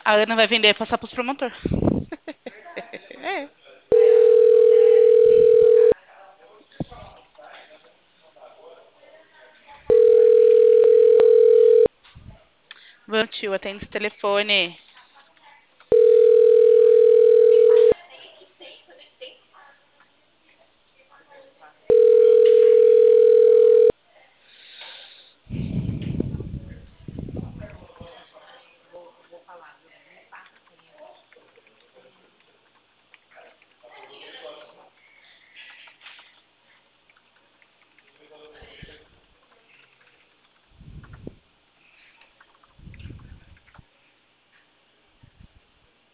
A Ana vai vender e passar pros promotor. É. Vamos, tio, atende esse telefone.